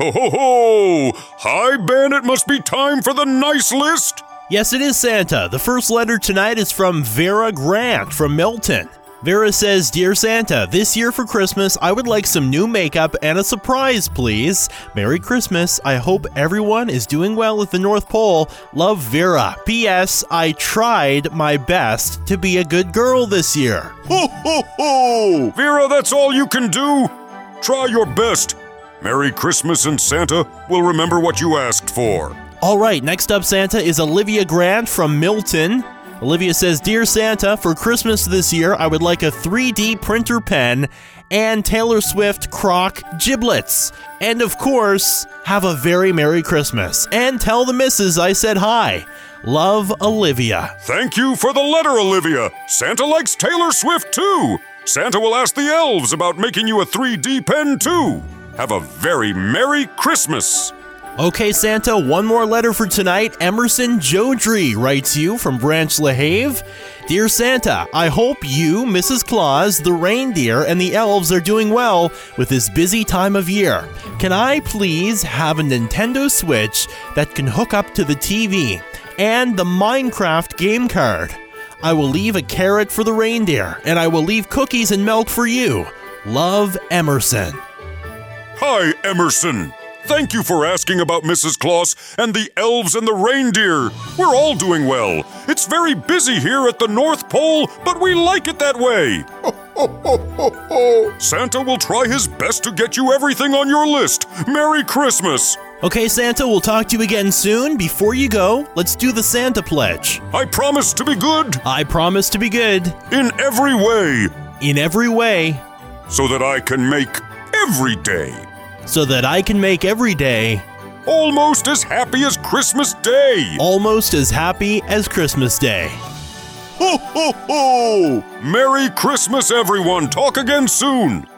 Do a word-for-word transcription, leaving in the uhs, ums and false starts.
Ho, ho, ho! Hi, Ben, it must be time for the nice list. Yes, it is, Santa. The first letter tonight is from Vera Grant from Milton. Vera says, Dear Santa, this year for Christmas, I would like some new makeup and a surprise, please. Merry Christmas. I hope everyone is doing well at the North Pole. Love, Vera. P S. I tried my best to be a good girl this year. Ho, ho, ho! Vera, that's all you can do. Try your best. Merry Christmas, and Santa will remember what you asked for. All right, next up, Santa, is Olivia Grant from Milton. Olivia says, Dear Santa, for Christmas this year, I would like a three D printer pen and Taylor Swift croc giblets. And of course, have a very Merry Christmas. And tell the missus I said hi. Love, Olivia. Thank you for the letter, Olivia. Santa likes Taylor Swift, too. Santa will ask the elves about making you a three D pen, too. Have a very Merry Christmas. Okay, Santa, one more letter for tonight. Emerson Jodrey writes you from Branch LaHave. Dear Santa, I hope you, Missus Claus, the reindeer, and the elves are doing well with this busy time of year. Can I please have a Nintendo Switch that can hook up to the T V and the Minecraft game card? I will leave a carrot for the reindeer, and I will leave cookies and milk for you. Love, Emerson. Hi, Emerson. Thank you for asking about Missus Claus and the elves and the reindeer. We're all doing well. It's very busy here at the North Pole, but we like it that way. Ho, ho, ho, ho, ho. Santa will try his best to get you everything on your list. Merry Christmas. Okay, Santa, we'll talk to you again soon. Before you go, let's do the Santa pledge. I promise to be good. I promise to be good. In every way. In every way. So that I can make every day. So that I can make every day almost as happy as Christmas Day. Almost as happy as Christmas Day. Ho, ho, ho! Merry Christmas, everyone. Talk again soon.